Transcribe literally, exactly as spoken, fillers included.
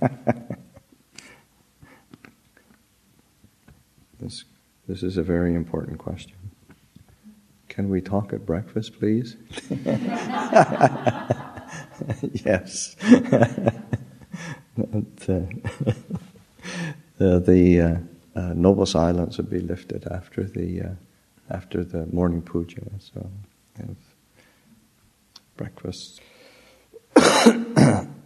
this, this is a very important question. Can we talk at breakfast, please? Yes. But, uh, the the uh, uh, noble silence would be lifted after the uh, after the morning puja. So, yes. Breakfast.